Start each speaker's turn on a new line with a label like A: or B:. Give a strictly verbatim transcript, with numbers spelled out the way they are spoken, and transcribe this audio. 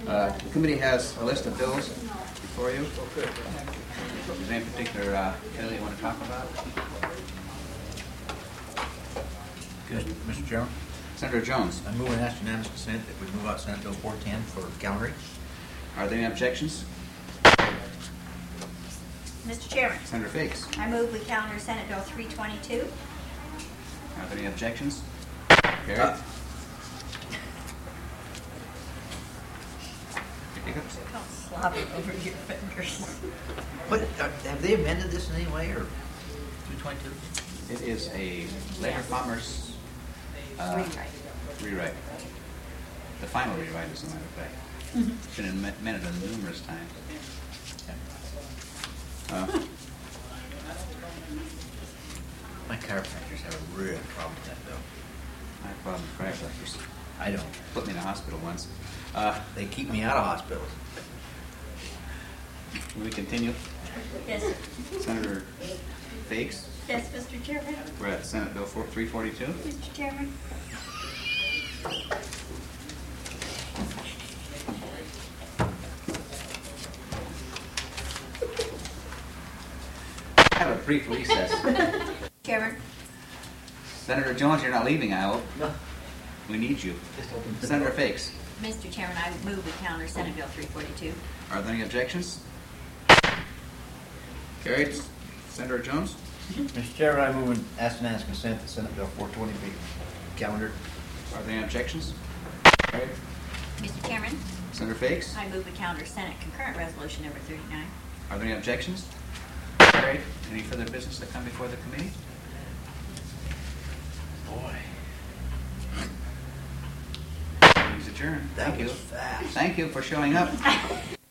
A: Uh, The committee has a list of bills before you. Is there any particular uh, bill you want to talk about?
B: Good. Mister Chairman,
A: Senator Jones,
B: I move and ask unanimous consent that we move out Senate Bill four ten for calendar.
A: are there any objections?
C: Mister Chairman,
A: Senator Fakes,
C: I move we calendar Senate Bill three twenty-two.
A: are there any objections? Carried.
B: Uh,
A: Hiccups?
C: Don't slobber over your fingers.
B: What, uh, have they amended this in any way, or two twenty-two?
A: It is a labor commerce uh,
C: Rewrite.
A: rewrite. The final rewrite, as a matter of fact. It's been amen- amended numerous times. Uh,
B: My chiropractors have a real problem with that bill.
A: I have a problem with chiropractors.
B: I don't.
A: Put me in the hospital once. Uh,
B: They keep me out of hospitals.
A: Will we continue?
C: Yes, sir.
A: Senator Fakes,
C: Yes, Mister Chairman.
A: we're at Senate Bill three forty-two.
C: Mister Chairman.
A: Have a brief recess.
C: Chairman.
A: Senator Jones, you're not leaving, I hope.
B: No.
A: We need you. Senator Fakes,
C: Mister Chairman, I move we calendar Senate Bill three forty-two.
A: are there any objections? Carried. Senator Jones,
B: Mister Chairman, I move and ask unanimous consent that Senate Bill four twenty be calendared.
A: are there any objections? Carried.
C: Mister Chairman,
A: Senator Fakes,
C: I move we calendar Senate concurrent resolution number thirty-nine.
A: are there any objections? Carried. Any further business to come before the committee?
B: Boy,
A: Please adjourn.
B: that
A: Thank you.
B: was fast.
A: Thank you for showing up.